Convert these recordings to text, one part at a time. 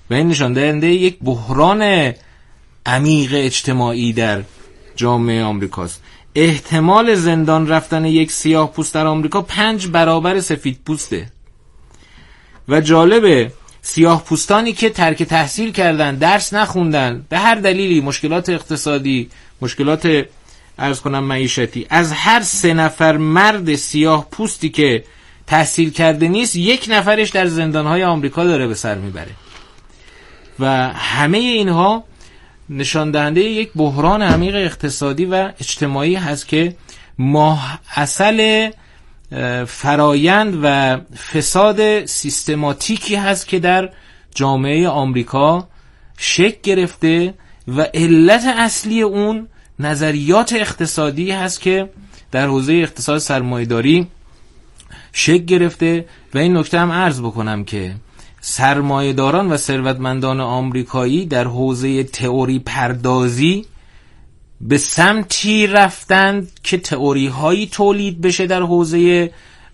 و این نشان دهنده یک بحران عمیق اجتماعی در جامعه آمریکاست. احتمال زندان رفتن یک سیاه پوست در آمریکا 5 برابر سفید پوسته. و جالبه سیاه پوستانی که ترک تحصیل کردن، درس نخوندن، به هر دلیلی، مشکلات اقتصادی، مشکلات عرض کنم معیشتی، از هر 3 نفر مرد سیاه پوستی که تحصیل کرده نیست 1 نفرش در زندانهای آمریکا داره به سر میبره. و همه اینها نشان دهنده یک بحران عمیق اقتصادی و اجتماعی هست که ماحصل فرایند و فساد سیستماتیکی هست که در جامعه آمریکا شکل گرفته و علت اصلی اون نظریات اقتصادی هست که در حوزه اقتصاد سرمایه‌داری شکل گرفته. و این نکته هم عرض بکنم که سرمایه‌داران و ثروتمندان آمریکایی در حوزه تئوری پردازی به سمتی رفتند که تئوری هایی تولید بشه در حوزه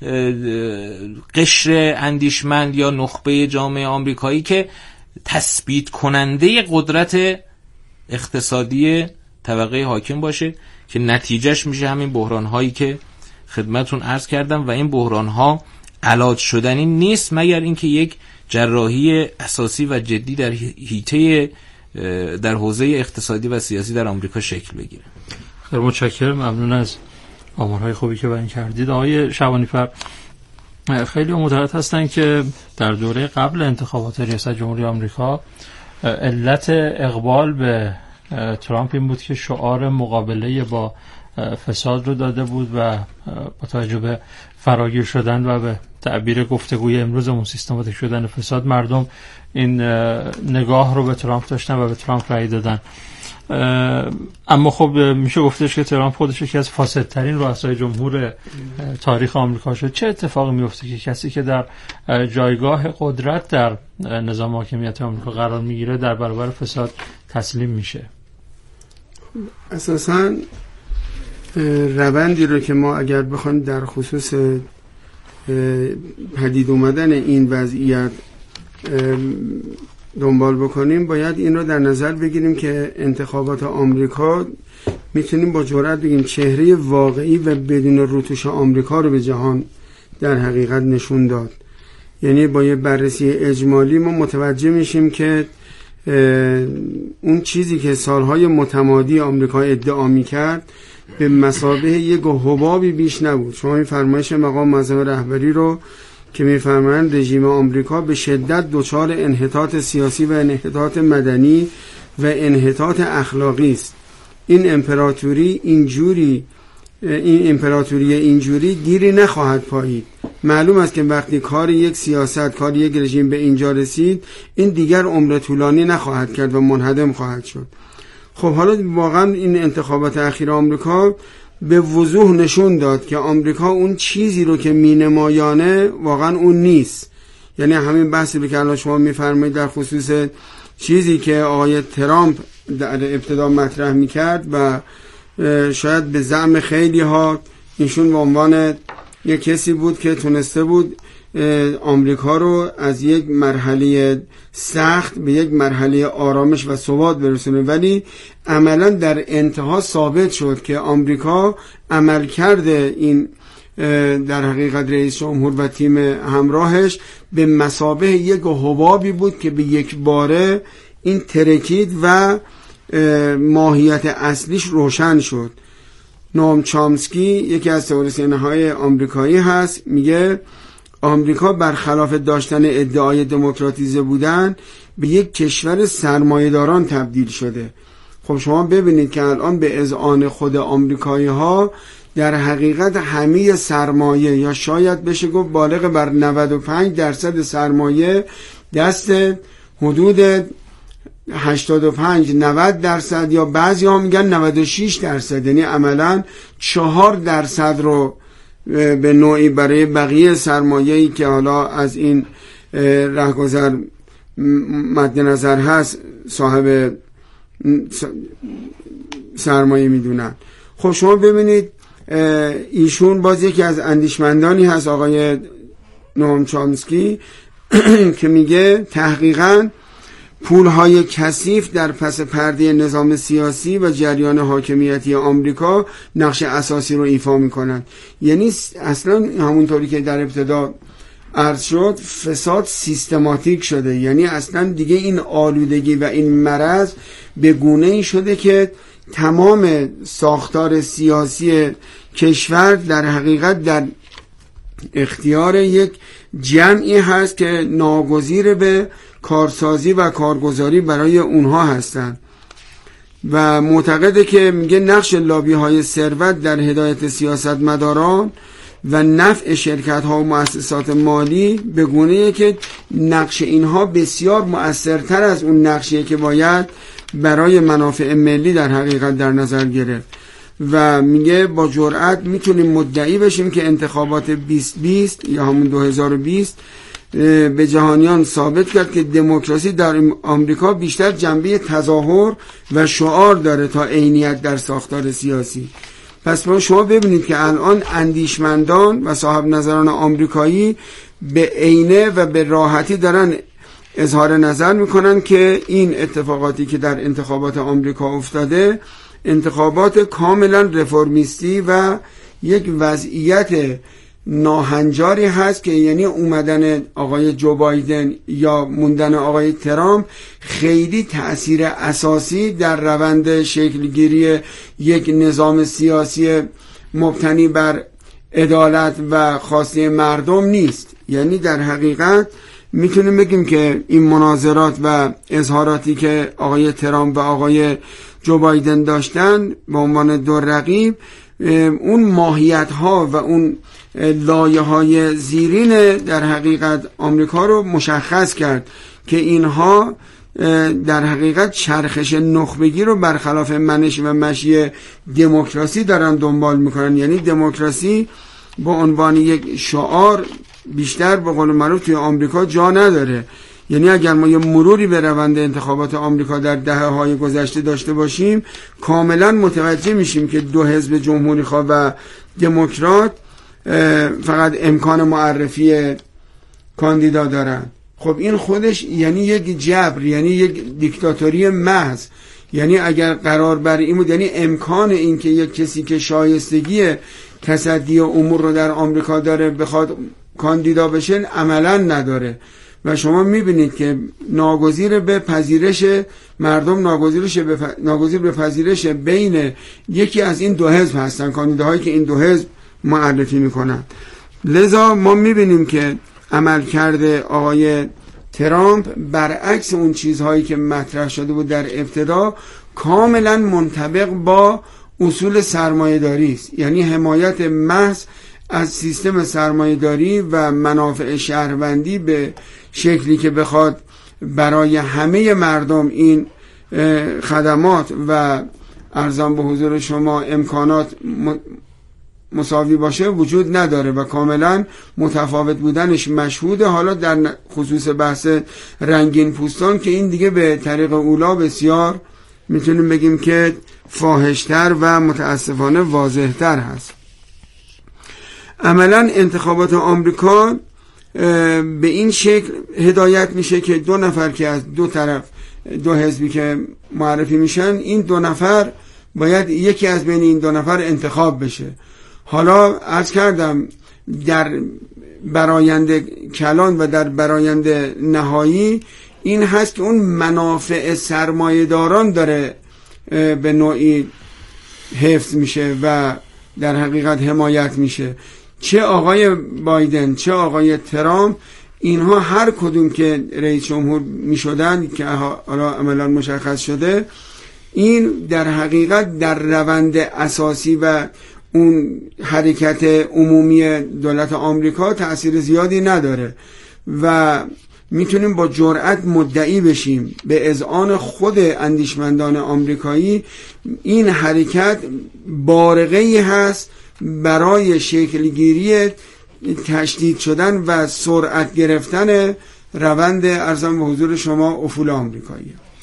قشر اندیشمند یا نخبه جامعه آمریکایی که تثبیت کننده قدرت اقتصادی طبقه حاکم باشه، که نتیجهش میشه همین بحران هایی که خدمتون عرض کردم. و این بحران ها علاج شدنی نیست مگر اینکه یک جراحی اساسی و جدی در حیطه در حوزه اقتصادی و سیاسی در آمریکا شکل بگیره. خیلی متشکرم، ممنون از آمارهای خوبی که بیان کردید. آقای شعبانی‌فر، خیلی معتقد هستن که در دوره قبل انتخابات ریاست جمهوری آمریکا علت اقبال به ترامپ این بود که شعار مقابله با فساد رو داده بود و با توجه به فراگیر شدن و به تعبیر گفتگوی امروزمون سیستماتیک شدن فساد، مردم این نگاه رو به ترامپ داشتن و به ترامپ رأی دادن. اما خب میشه گفتش که ترامپ خودش یکی از فاسدترین رؤسای جمهور تاریخ آمریکا شد. چه اتفاقی میفته که کسی که در جایگاه قدرت در نظام حاکمیت آمریکا قرار میگیره در برابر فساد تسلیم میشه؟ اساساً روندی رو که ما اگر بخوایم در خصوص پدید اومدن این وضعیت دنبال بکنیم، باید این رو در نظر بگیریم که انتخابات آمریکا میتونیم با جرئت بگیم چهره واقعی و بدون روتوش آمریکا رو به جهان در حقیقت نشون داد. یعنی با یه بررسی اجمالی ما متوجه میشیم که اون چیزی که سالهای متمادی آمریکا ادعا میکرد به مثابه یک حبابی بیش نبود. شما این فرمایش مقام معظم رهبری رو که میفرمایند رژیم آمریکا به شدت دچار انحطاط سیاسی و انحطاط مدنی و انحطاط اخلاقی است. این امپراتوری اینجوری گیری نخواهد پایید. معلوم است که وقتی کار یک سیاست، کار یک رژیم به اینجا رسید، این دیگر عمر طولانی نخواهد کرد و منهدم خواهد شد. خب حالا واقعا این انتخابات اخیر آمریکا به وضوح نشون داد که آمریکا اون چیزی رو که مینمایانه واقعا اون نیست. یعنی همین بحثی که الان شما میفرمایید در خصوص چیزی که آقای ترامپ در ابتدا مطرح میکرد و شاید به زعم خیلی ها ایشون به عنوان یک کسی بود که تونسته بود آمریکا رو از یک مرحله سخت به یک مرحله آرامش و ثبات برسونه، ولی عملا در انتها ثابت شد که آمریکا عمل کرده این در حقیقت رئیس جمهور و تیم همراهش به مثابه یک حبابی بود که به یک باره این ترکید و ماهیت اصلیش روشن شد. نوام چامسکی یکی از تئوریسین‌های آمریکایی هست، میگه آمریکا برخلاف داشتن ادعای دموکراتیزه بودن به یک کشور سرمایه‌داران تبدیل شده. خب شما ببینید که الان به اذعان خود آمریکایی ها در حقیقت همه سرمایه یا شاید بشه گفت بالغ بر 95% سرمایه دست حدود 85-90% یا بعضی ها میگن 96%، یعنی عملا 4% رو به نوعی برای بقیه سرمایه‌ای که حالا از این رهگذر مد نظر هست صاحب سرمایه میدونن. خب شما ببینید ایشون باز یکی از اندیشمندانی هست، آقای نوام چامسکی، که میگه تحقیقاً پولهای کثیف در پس پرده نظام سیاسی و جریان حاکمیتی آمریکا نقش اساسی رو ایفا میکنند. یعنی اصلا همونطوری که در ابتدا عرض شد فساد سیستماتیک شده، یعنی اصلا دیگه این آلودگی و این مرض به گونه‌ای شده که تمام ساختار سیاسی کشور در حقیقت در اختیار یک جمعی هست که ناگزیر به کارسازی و کارگزاری برای اونها هستند و معتقده که میگه نقش لابی های ثروت در هدایت سیاستمداران و نفع شرکت ها و مؤسسات مالی به گونه‌ای که نقش اینها بسیار مؤثرتر از اون نقشیه که باید برای منافع ملی در حقیقت در نظر گرفت و میگه با جرأت میتونیم مدعی بشیم که انتخابات 2020 یا همون 2020 به جهانیان ثابت کرد که دموکراسی در آمریکا بیشتر جنبه تظاهر و شعار داره تا عینیت در ساختار سیاسی. پس شما ببینید که الان اندیشمندان و صاحب نظران آمریکایی به عینه و به راحتی دارن اظهار نظر میکنن که این اتفاقاتی که در انتخابات آمریکا افتاده انتخابات کاملا رفرمیستی و یک وضعیت ناهنجاری هست که یعنی اومدن آقای جو بایدن یا موندن آقای ترامپ خیلی تأثیر اساسی در روند شکلگیری یک نظام سیاسی مبتنی بر عدالت و خواسته مردم نیست. یعنی در حقیقت میتونیم بگیم که این مناظرات و اظهاراتی که آقای ترامپ و آقای جو بایدن داشتن به عنوان دو رقیب اون ماهیت ها و اون لایه های زیرین در حقیقت آمریکا رو مشخص کرد که اینها در حقیقت چرخش نخبگی رو برخلاف منش و مشی دموکراسی دارن دنبال میکنن. یعنی دموکراسی با عنوان یک شعار بیشتر به قول معروف توی آمریکا جا نداره. یعنی اگر ما یه مروری به روند انتخابات آمریکا در دهه‌های گذشته داشته باشیم کاملا متوجه میشیم که دو حزب جمهوری خواه و دموکرات فقط امکان معرفی کاندیدا دارن. خب این خودش یعنی یک جبر، یعنی یک دیکتاتوری محض. یعنی اگر قرار بر این بود، یعنی امکان این که یک کسی که شایستگی تصدی امور رو در آمریکا داره بخواد کاندیدا بشه عملا نداره و شما میبینید که ناگزیر به پذیرش مردم، ناگزیر به پذیرش بین یکی از این دو حزب هستن، کاندیداهایی که این دو حزب معرفی میکنن. لذا ما میبینیم که عملکرد آقای ترامپ برعکس اون چیزهایی که مطرح شده بود در ابتدا کاملا منطبق با اصول سرمایه‌داری است. یعنی حمایت محض از سیستم سرمایه‌داری و منافع شهروندی به شکلی که بخواد برای همه مردم این خدمات و ارزان به حضور شما امکانات مساوی باشه وجود نداره و کاملا متفاوت بودنش مشهوده. حالا در خصوص بحث رنگین پوستان که این دیگه به طریق اولا بسیار میتونیم بگیم که فاحشتر و متاسفانه واضحتر هست. عملا انتخابات آمریکا به این شکل هدایت میشه که دو نفر که از دو طرف دو حزبی که معرفی میشن این دو نفر باید یکی از بین این دو نفر انتخاب بشه. حالا عرض کردم در برآیند کلان و در برآیند نهایی این هست که اون منافع سرمایه‌داران داره به نوعی حفظ میشه و در حقیقت حمایت میشه. چه آقای بایدن چه آقای ترامپ اینها هر کدوم که رئیس جمهور میشدن که حالا عملا مشخص شده، این در حقیقت در روند اساسی و اون حرکت عمومی دولت آمریکا تأثیر زیادی نداره و میتونیم با جرأت مدعی بشیم به اذعان خود اندیشمندان آمریکایی این حرکت بارقه‌ای هست برای شکلگیری تشدید شدن و سرعت گرفتن روند ارزان به حضور شما افول آمریکایی.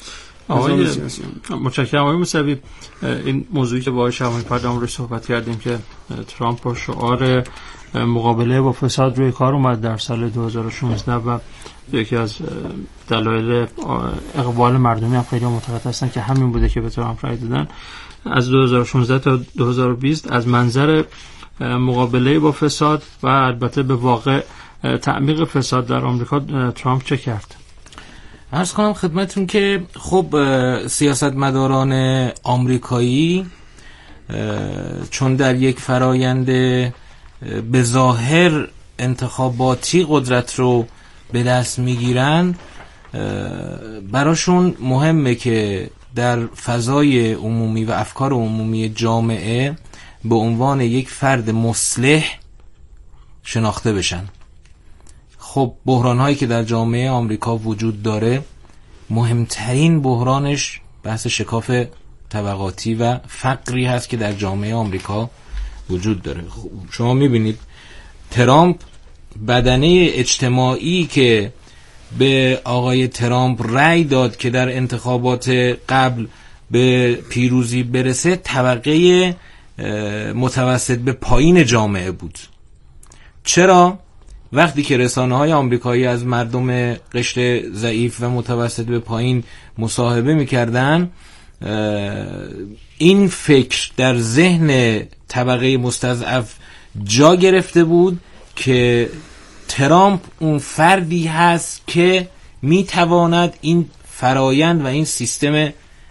آقای متشکرم آقای موسوی. این موضوعی که با آقای شعبانی در موردش صحبت کردیم که ترامپ با شعار مقابله با فساد روی کار اومد در سال 2016 و یکی از دلایل اقبال مردمی هم خیلی معتقد هستن که همین بوده که به ترامپ رای دادن. از 2016 تا 2020 از منظر مقابله با فساد و البته به واقع تعمیق فساد در آمریکا ترامپ چه کرد؟ عرض کنم خدمتتون که خب سیاستمداران آمریکایی چون در یک فرایند به ظاهر انتخاباتی قدرت رو به دست میگیرن، براشون مهمه که در فضای عمومی و افکار عمومی جامعه به عنوان یک فرد مصلح شناخته بشن. خب بحران‌هایی که در جامعه آمریکا وجود داره، مهمترین بحرانش بحث شکاف طبقاتی و فقری هست که در جامعه آمریکا وجود داره. خب شما میبینید ترامپ بدنه اجتماعی که به آقای ترامپ رأی داد که در انتخابات قبل به پیروزی برسه، طبقه متوسط به پایین جامعه بود. چرا؟ وقتی که رسانه‌های آمریکایی از مردم قشر ضعیف و متوسط به پایین مصاحبه می‌کردن، این فکر در ذهن طبقه مستضعف جا گرفته بود که ترامپ اون فردی هست که میتواند این فرایند و این سیستم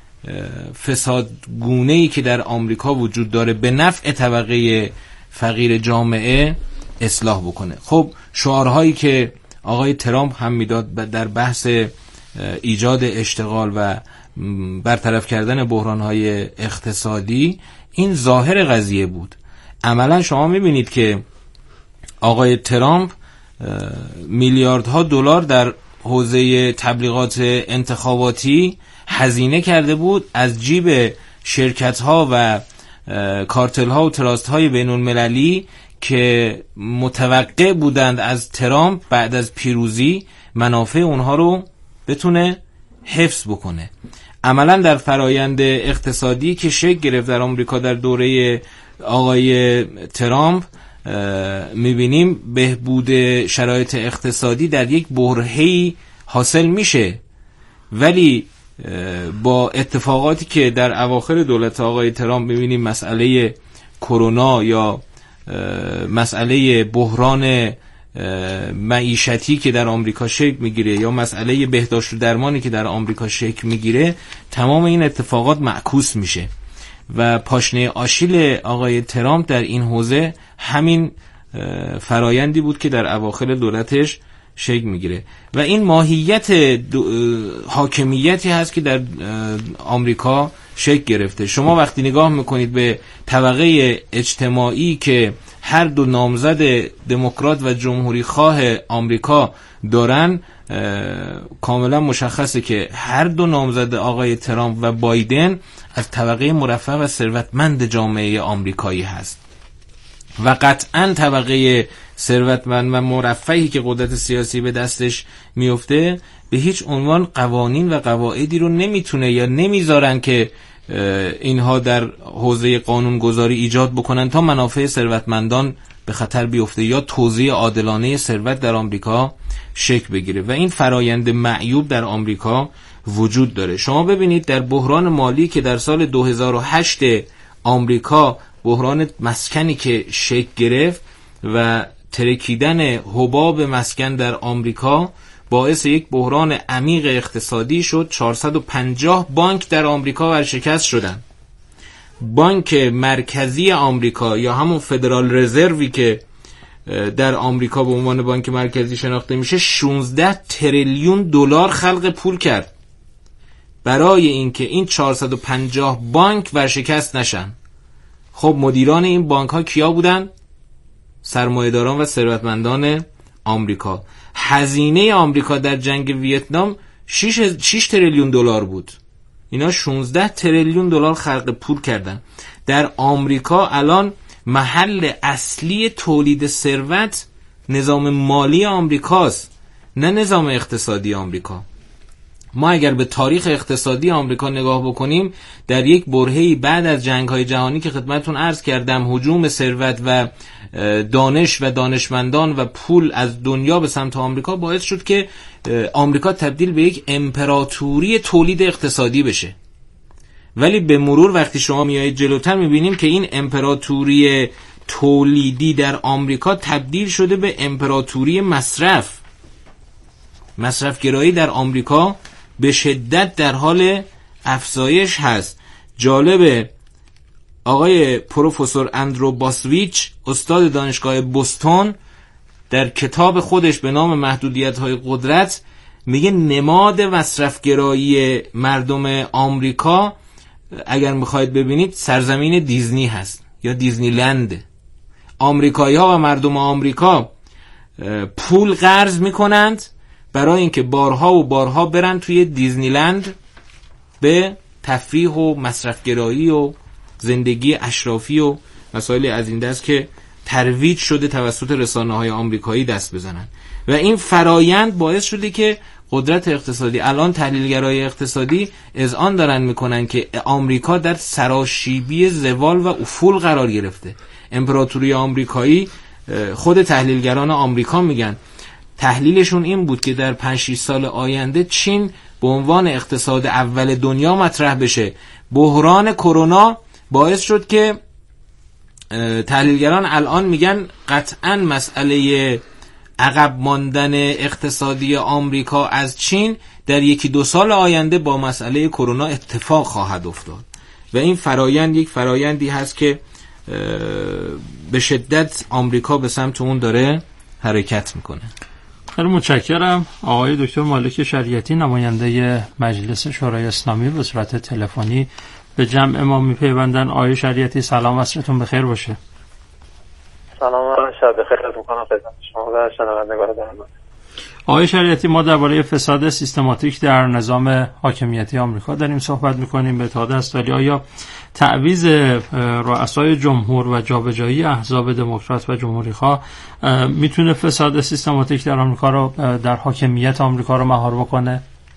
فسادگونه‌ای که در آمریکا وجود داره به نفع طبقه فقیر جامعه اصلاح بکنه. خب شعارهایی که آقای ترامپ هم میداد در بحث ایجاد اشتغال و برطرف کردن بحرانهای اقتصادی، این ظاهر قضیه بود. عملا شما میبینید که آقای ترامپ میلیاردها دلار در حوزه تبلیغات انتخاباتی هزینه کرده بود از جیب شرکت‌ها و کارتل‌ها و تراست‌های بین‌المللی که متوقع بودند از ترامپ بعد از پیروزی منافع اونها رو بتونه حفظ بکنه. عملا در فرایند اقتصادی که شکل گرفت در آمریکا در دوره آقای ترامپ، میبینیم بهبود شرایط اقتصادی در یک برهه‌ای حاصل میشه، ولی با اتفاقاتی که در اواخر دولت آقای ترامپ میبینیم، مسئله کرونا یا مسئله بحران معیشتی که در آمریکا شکل میگیره یا مسئله بهداشت و درمانی که در آمریکا شکل میگیره، تمام این اتفاقات معکوس میشه و پاشنه آشیل آقای ترامپ در این حوزه همین فرایندی بود که در اواخر دولتش شکل میگیره و این ماهیت حاکمیتی هست که در آمریکا شکل گرفته. شما وقتی نگاه میکنید به طبقه اجتماعی که هر دو نامزد دموکرات و جمهوری خواه آمریکا دارن، کاملا مشخصه که هر دو نامزد آقای ترامپ و بایدن از طبقه مرفه و ثروتمند جامعه آمریکایی هست و قطعا طبقه ثروتمند و مرفهی که قدرت سیاسی به دستش میفته به هیچ عنوان قوانین و قواعدی رو نمیتونه یا نمیذارن که اینها در حوزه قانونگذاری ایجاد بکنن تا منافع ثروتمندان به خطر بیفته یا توزیع عادلانه ثروت در آمریکا شکل بگیره و این فرایند معیوب در آمریکا وجود داره. شما ببینید در بحران مالی که در سال 2008 آمریکا، بحران مسکنی که شکل گرفت و ترکیدن حباب مسکن در آمریکا باعث یک بحران عمیق اقتصادی شد. 450 بانک در آمریکا ورشکست شدند. بانک مرکزی آمریکا یا همون فدرال رزروی که در آمریکا به عنوان بانک مرکزی شناخته میشه 16 تریلیون دلار خلق پول کرد برای اینکه این 450 بانک ورشکست نشن. خب مدیران این بانک ها کیا بودن؟ سرمایه‌داران و ثروتمندان آمریکا. هزینه آمریکا در جنگ ویتنام 6 تریلیون دلار بود. اینا 16 تریلیون دلار خلق پول کردن. در آمریکا الان محل اصلی تولید ثروت نظام مالی آمریکاست، نه نظام اقتصادی آمریکا. ما اگر به تاریخ اقتصادی آمریکا نگاه بکنیم، در یک برهه‌ای بعد از جنگ‌های جهانی که خدمتتون عرض کردم، هجوم ثروت و دانش و دانشمندان و پول از دنیا به سمت آمریکا باعث شد که آمریکا تبدیل به یک امپراتوری تولید اقتصادی بشه. ولی به مرور وقتی شما میایید جلوتر میبینیم که این امپراتوری تولیدی در آمریکا تبدیل شده به امپراتوری مصرفگرایی در آمریکا به شدت در حال افزایش هست. جالبه آقای پروفسور اندرو باسویچ، استاد دانشگاه بوستون، در کتاب خودش به نام محدودیت‌های قدرت میگه نماد مصرفگرایی مردم آمریکا اگر میخواید ببینید سرزمین دیزنی هست یا دیزنی لند. آمریکایی‌ها و مردم آمریکا پول قرض میکنند برای اینکه بارها و بارها برن توی دیزنی لند به تفریح و مصرفگرایی و زندگی اشرافی و مسائل از این دست که ترویج شده توسط رسانه‌های آمریکایی دست بزنن. و این فرایند باعث شده که قدرت اقتصادی، الان تحلیلگرای اقتصادی اذعان دارن میکنن که آمریکا در سراشیبی زوال و افول قرار گرفته. امپراتوری آمریکایی، خود تحلیلگران آمریکا میگن تحلیلشون این بود که در 5-6 سال آینده چین به عنوان اقتصاد اول دنیا مطرح بشه. بحران کرونا باعث شد که تحلیلگران الان میگن قطعاً مسئله عقب ماندن اقتصادی آمریکا از چین در 1-2 سال آینده با مسئله کرونا اتفاق خواهد افتاد. و این فرایند یک فرایندی هست که به شدت آمریکا به سمت اون داره حرکت میکنه. خیلی متشکرم. آقای دکتر مالک شریعتی، نماینده مجلس شورای اسلامی، به صورت تلفنی به جمع ما میپیوندن. آقای شریعتی سلام، عصرتون بخیر باشه. سلام و شب بخیر از میکنم خدمت شما و شنوندگان برنامه. آقای شریعتی، ما درباره فساد سیستماتیک در نظام حاکمیتی آمریکا داریم صحبت میکنیم. به اتحاد استالی، آیا تعویض رؤسای جمهور و جابجایی احزاب دموکرات و جمهوری‌خواه میتونه فساد سیستماتیک در آمریکا رو، در حاکمیت آمریکا رو مهار بکنه؟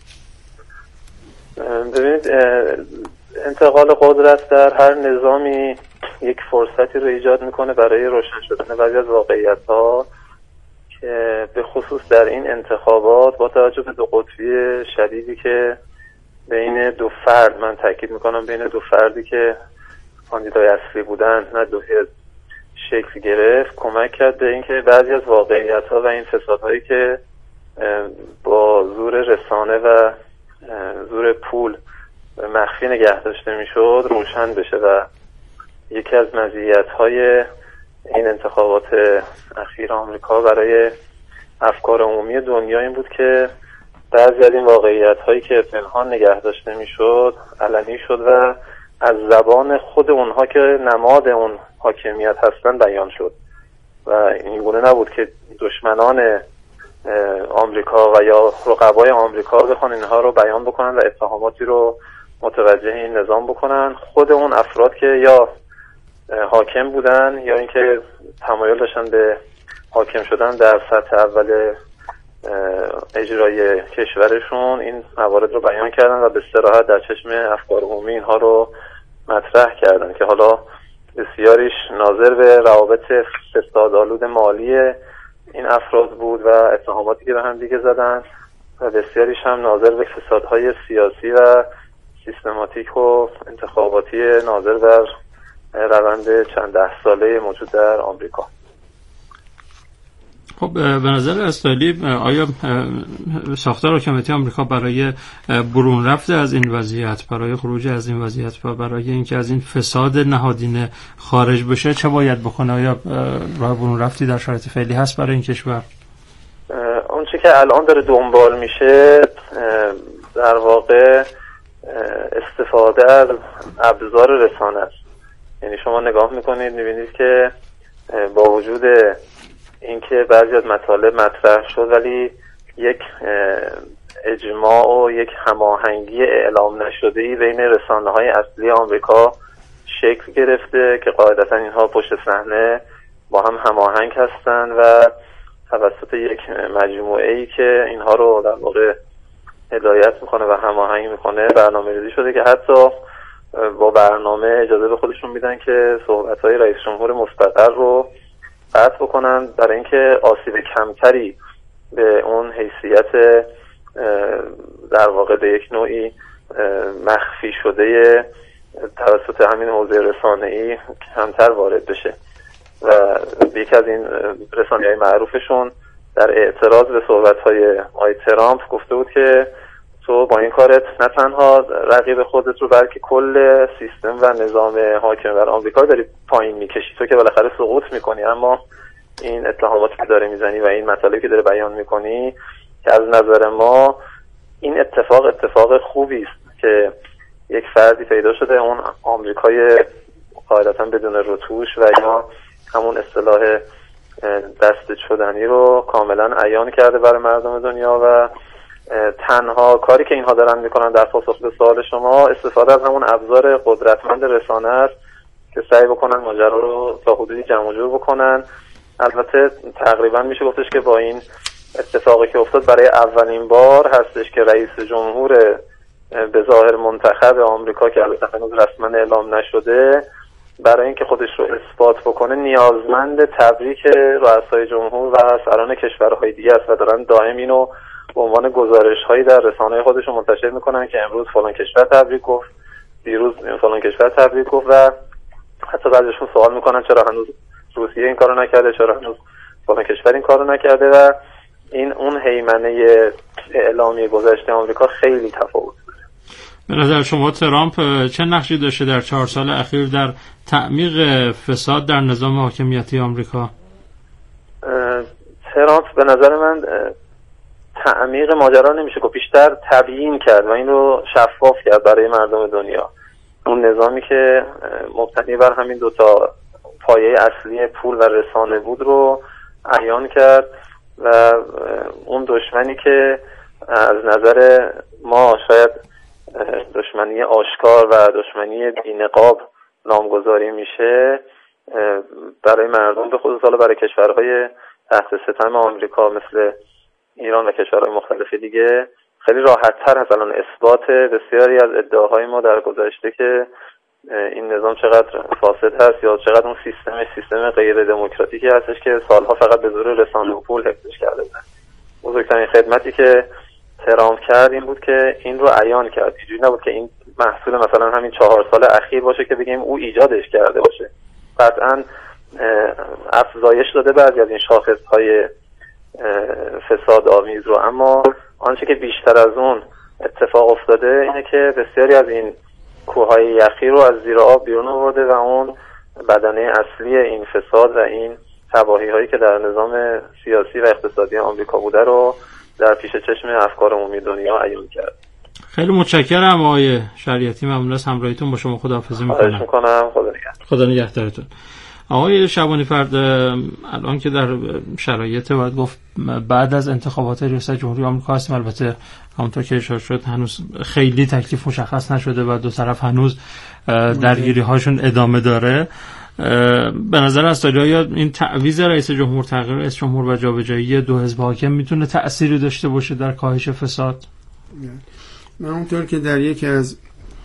ببینید، انتقال قدرت در هر نظامی یک فرصتی رو ایجاد میکنه برای روشن شدن بعضی از واقعیت‌ها که به خصوص در این انتخابات با توجه به دو قطبی شدیدی که بین دو فرد، من تاکید میکنم بین دو فردی که کاندیدای اصلی بودن، نه دو حزب، شکل گرفت، کمک کرد به اینکه بعضی از واقعیت‌ها و این فسادهایی که با زور رسانه و زور پول مخفی نگه داشته میشد روشن بشه. و یکی از مزیت‌های این انتخابات اخیر آمریکا برای افکار عمومی دنیا این بود که بعضی از این واقعیت‌هایی که پنهان نگه داشته میشد علنی شد و از زبان خود اونها که نماد اون حاکمیت هستن بیان شد. و این گونه نبود که دشمنان آمریکا و یا رقبای آمریکا بخوان اینها رو بیان بکنن و اتهاماتی رو متوجه این نظام بکنن. خود اون افراد که یا حاکم بودن یا اینکه تمایل داشتن به حاکم شدن در سطح اول اجرای کشورشون این موارد رو بیان کردن و به صراحت در چشم افکار عمومی اینها رو مطرح کردن که حالا بسیاریش ناظر به روابط فسادآلود مالی این افراد بود و اتهاماتی که به هم دیگه زدن و بسیاریش هم ناظر به فسادهای سیاسی و سیستماتیک و انتخاباتی ناظر بر روند چند ده ساله موجود در آمریکا. خب به نظر استالی، آیا ساختار حاکمیتی آمریکا برای برون رفت از این وضعیت، برای خروج از این وضعیت و برای اینکه از این فساد نهادینه خارج بشه چه باید بکنه؟ آیا راه برون رفتی در شرایط فعلی هست برای این کشور؟ اون چی که الان داره دنبال میشه در واقع استفاده از ابزار رسانه است. یعنی شما نگاه میکنید میبینید که با وجود اینکه بعضی از مطالب مطرح شد ولی یک اجماع و یک هماهنگی اعلام نشده‌ای بین رسانه‌های اصلی آمریکا شکل گرفته که قاعدتا اینها پشت صحنه با هم هماهنگ هستند و توسط یک مجموعه‌ای که اینها رو در واقع هدایت میکنه و هماهنگ میکنه برنامه‌ریزی شده که حتی با برنامه اجازه به خودشون میدن که صحبت‌های رئیس جمهور مستقر رو قطع بکنن برای اینکه آسیب کمتری به اون حیثیت در واقع به یک نوعی مخفی شده توسط همین حوزه رسانه‌ای کمتر وارد بشه. و یکی از این رسانه‌های معروفشون در اعتراض به صحبت‌های آقای ترامپ گفته بود که تو با این کارت نه تنها رقیب خودت رو بلکه کل سیستم و نظام حاکم بر آمریکا داری پایین میکشی، تو که بالاخره سقوط میکنی، اما این اتهاماتی که داره میزنی و این مطالبی که داره بیان میکنی که از نظر ما این اتفاق خوبی است که یک فردی پیدا شده اون آمریکای قاعدتا بدون رتوش و یا همون اصطلاح دست شدنی رو کاملا عیان کرده برای مردم دنیا و تنها کاری که اینها دارن میکنن در پاسخ به سوال شما استفاده از همون ابزار قدرتمند رسانه است که سعی بکنن ماجرا رو تا حدودی جمع جور بکنن. البته تقریبا میشه گفتش که با این اتفاقی که افتاد برای اولین بار هستش که رئیس جمهور به ظاهر منتخب آمریکا که البته هنوز رسما اعلام نشده برای اینکه خودش رو اثبات بکنه نیازمند تبریک رؤسای جمهور و سران کشورهای دیگه است و دارن دائم اینو به عنوان گزارش‌هایی در رسانه‌های خودشون منتشر میکنن که امروز فلان کشور تبریک گفت، دیروز فلان کشور تبریک گفت و حتی بعضیشون سوال میکنن چرا هنوز روسیه این کارو نکرده، چرا هنوز فلان کشور این کارو نکرده و این اون هیمنه اعلامی گذشته آمریکا خیلی تفاوت داره. به نظر شما ترامپ چه نقشی داشته در 4 سال اخیر در تعمیق فساد در نظام حاکمیتی آمریکا؟ ترامپ به نظر من تعمیق ماجرا نمیشه که بیشتر تبیین کرد و این رو شفاف کرد برای مردم دنیا. اون نظامی که مبتنی بر همین دوتا پایه اصلی پول و رسانه بود رو عیان کرد و اون دشمنی که از نظر ما شاید دشمنی آشکار و دشمنی بی‌نقاب نامگذاری میشه برای مردم به خصوص حالا برای کشورهای تحت ستم آمریکا مثل ایران و کشورهای مختلف دیگه خیلی راحت تر هست الان اثبات بسیاری از ادعاهای ما در گذشته که این نظام چقدر فاسد هست یا چقدر اون سیستم غیر دموکراتیکی هستش که سالها فقط به زور رسانه و پول حفظش کرده بودن. بزرگترین خدمتی که ترامپ کرد این بود که این رو عیان کرد. اینجوری نبود که این محصول مثلا همین 4 سال اخیر باشه که بگیم او ایجادش کرده باشه. قطعاً افزایش داده بعضی از این شاخص‌های فساد آمیز رو، اما آنچه که بیشتر از اون اتفاق افتاده اینه که بسیاری از این کوههای یخی رو از زیر آب بیرون آورده و اون بدنه اصلی این فساد و این تباهی هایی که در نظام سیاسی و اقتصادی آمریکا بوده رو در پیش چشم افکار عمومی دنیا عیان کرد. خیلی متشکرم آقای شریعتی، ممنون از همراهیتون با شما. خداحافظی می‌کنم. خدا نگهدارتون. آقای شعبانی فرد، الان که در شرایط باید گفت بعد از انتخابات ریاست جمهوری آمریکا هستیم، البته همونطور که اشاره شد هنوز خیلی تکلیف مشخص نشده و دو طرف هنوز درگیری هاشون ادامه داره. به نظر از آیا این تعویض رئیس جمهور، تغییر رئیس جمهور و جابجایی دو حزب حاکم میتونه تأثیری داشته باشه در کاهش فساد؟ من اونطور که در یکی از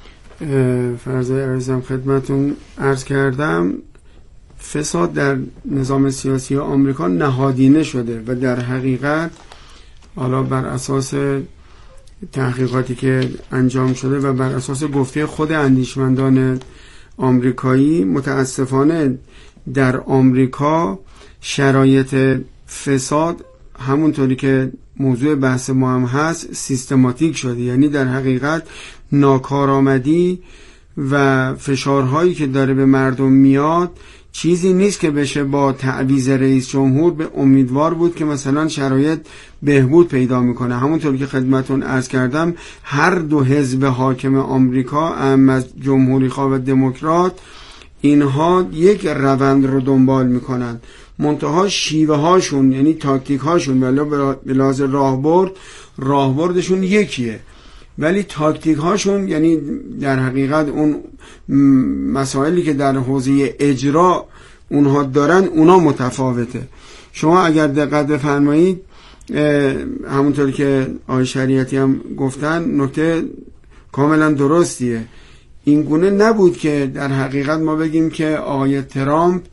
فرضای عرضم خدمتون عرض کردم، فساد در نظام سیاسی آمریکا نهادینه شده و در حقیقت حالا بر اساس تحقیقاتی که انجام شده و بر اساس گفته خود اندیشمندان آمریکایی، متاسفانه در آمریکا شرایط فساد همونطوری که موضوع بحث ما هم هست سیستماتیک شده. یعنی در حقیقت ناکارآمدی و فشارهایی که داره به مردم میاد چیزی نیست که بشه با تعویض رئیس جمهور به امیدوار بود که مثلا شرایط بهبود پیدا میکنه. همونطور که خدمتون عرض کردم هر دو حزب حاکم آمریکا، هم از جمهوری خواه و دموکرات، اینها یک روند رو دنبال میکنن، منتها شیوه هاشون یعنی تاکتیک هاشون ولی به لحاظ راهبردشون یکیه، ولی تاکتیک هاشون یعنی در حقیقت اون مسائلی که در حوزه اجرا اونها دارن اونا متفاوته. شما اگر دقت بفرمایید همونطور که آقای شریعتی هم گفتن نکته کاملا درستیه. این گونه نبود که در حقیقت ما بگیم که آقای ترامپ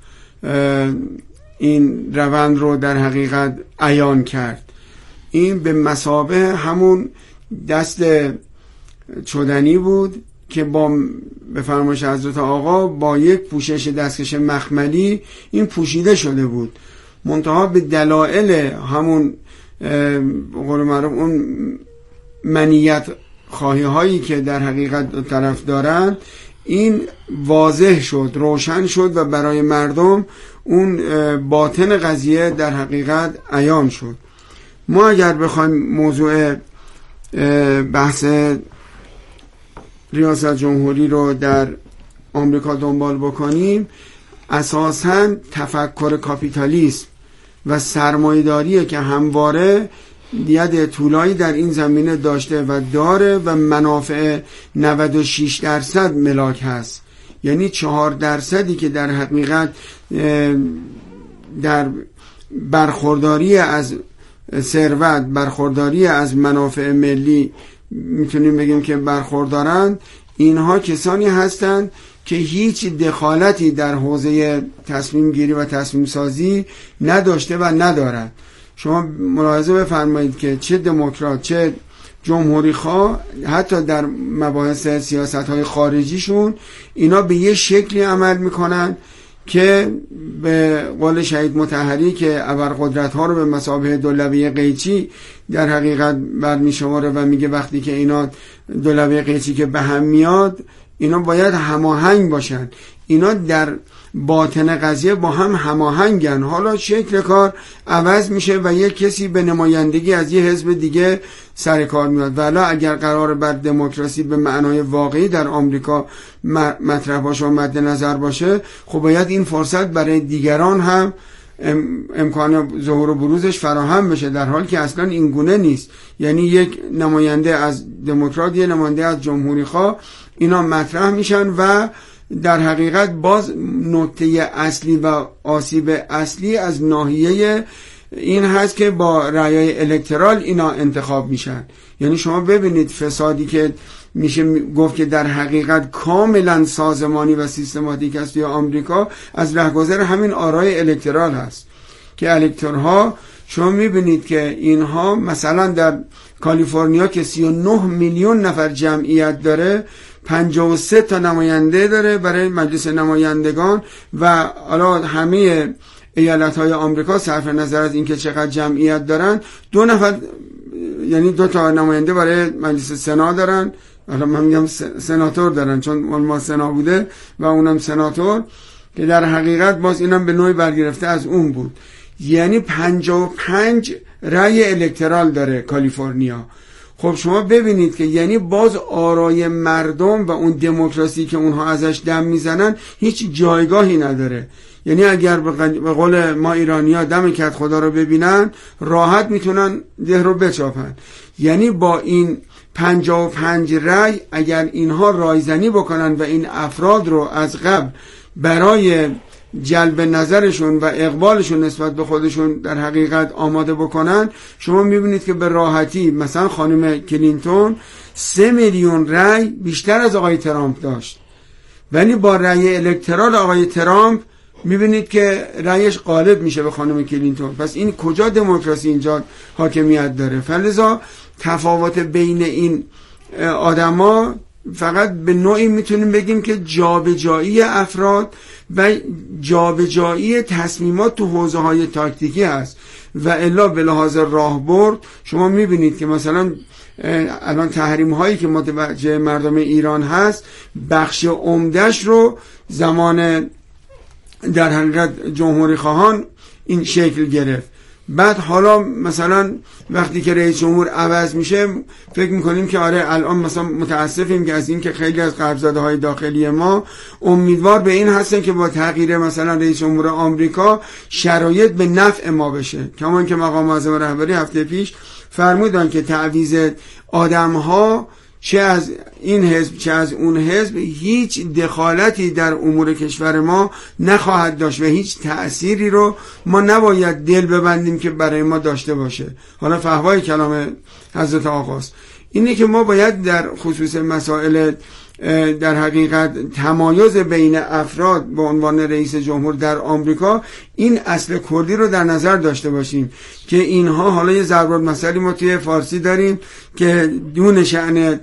این روند رو در حقیقت عیان کرد. این به مثابه همون دست چدنی بود که به فرمایش حضرت آقا با یک پوشش دستکش مخملی این پوشیده شده بود، منتها به دلایل همون قول معروف اون منیت خواهی هایی که در حقیقت دو طرف دارن این واضح شد، روشن شد و برای مردم اون باطن قضیه در حقیقت عیان شد. ما اگر بخوایم موضوع بحث ریاست جمهوری رو در آمریکا دنبال بکنیم، اساساً تفکر کاپیتالیسم و سرمایه‌داری که همواره ید طولایی در این زمینه داشته و داره و منافع 96% ملاک هست، یعنی 4% که در حقیقت در برخورداری از ثروت، برخورداری از منافع ملی میتونیم بگیم که برخوردارند، اینها کسانی هستند که هیچ دخالتی در حوزه تصمیم گیری و تصمیم سازی نداشته و ندارند. شما ملاحظه بفرمایید که چه دموکرات چه جمهوری خواه حتی در مباحث سیاست های خارجیشون اینا به یه شکلی عمل میکنن که به قول شهید مطهری که ابرقدرت ها رو به مثابه دولبه قیچی در حقیقت برمی شماره و میگه وقتی که اینا دولبه قیچی که به هم میاد اینا باید هماهنگ باشن، اینا در باطن قضیه با هم هماهنگن، حالا شکل کار عوض میشه و یک کسی به نمایندگی از یه حزب دیگه سر کار میاد. ولی اگر قرار بر دموکراسی به معنای واقعی در آمریکا مطرح باشه و مد نظر باشه، خب باید این فرصت برای دیگران هم امکان ظهور و بروزش فراهم بشه، در حالی که اصلا این گونه نیست. یعنی یک نماینده از دموکرات، یک نماینده از جمهوری خواه، اینا مطرح میشن و در حقیقت باز نکته اصلی و آسیب اصلی از ناحیه این هست که با رأیای الکترال اینا انتخاب میشن. یعنی شما ببینید فسادی که میشه گفت که در حقیقت کاملا سازمانی و سیستماتیک است یا آمریکا از رهگذر همین آرای الکترال هست که الکتورها شما میبینید که اینها مثلا در کالیفرنیا که 39 میلیون نفر جمعیت داره 53 تا نماینده داره برای مجلس نمایندگان و حالا همه ایالت‌های آمریکا صرف نظر از اینکه چقدر جمعیت دارن 2 نفر یعنی 2 تا نماینده برای مجلس سنا دارن، حالا من میگم سناتور دارن چون ما سنا بوده و اونم سناتور، که در حقیقت باز اینم به نوعی برگرفته از اون بود. یعنی 55 رأی الکترال داره کالیفرنیا. خب شما ببینید که یعنی باز آرای مردم و اون دموکراسی که اونها ازش دم میزنن هیچ جایگاهی نداره. یعنی اگر به قول ما ایرانی‌ها دم کت خدا رو ببینن راحت میتونن ده رو بچاپن. یعنی با این 55 رأی اگر اینها رایزنی بکنن و این افراد رو از قبل برای جلب نظرشون و اقبالشون نسبت به خودشون در حقیقت آماده بکنن، شما میبینید که به راحتی مثلا خانم کلینتون 3 میلیون رأی بیشتر از آقای ترامپ داشت، ولی با رأی الکترال آقای ترامپ میبینید که رأیش غالب میشه به خانم کلینتون. پس این کجا دموکراسی اینجا حاکمیت داره؟ فلذا تفاوت بین این آدما فقط به نوعی میتونیم بگیم که جابجایی افراد و جابجایی تصمیمات تو حوزه های تاکتیکی هست و الا به لحاظ راهبرد شما میبینید که مثلا الان تحریم هایی که متوجه مردم ایران هست بخش عمده‌اش رو زمان در حقیقت جمهوری خواهان این شکل گرفت. بعد حالا مثلا وقتی که رئیس جمهور عوض میشه فکر میکنیم که آره الان مثلا متاسفیم که از این که خیلی از غرب‌زاده های داخلی ما امیدوار به این هستن که با تغییر مثلا رئیس جمهور آمریکا شرایط به نفع ما بشه، کما اینکه مقام معظم رهبری هفته پیش فرمودن که تعویض آدم ها چه از این حزب چه از اون حزب هیچ دخالتی در امور کشور ما نخواهد داشت و هیچ تأثیری رو ما نباید دل ببندیم که برای ما داشته باشه. حالا فحوای کلام حضرت آقاست اینه که ما باید در خصوص مسائل در حقیقت تمایز بین افراد به عنوان رئیس جمهور در آمریکا این اصل کردی رو در نظر داشته باشیم که اینها، حالا یه ضرب المثلی ما توی فارسی داریم که دون شأن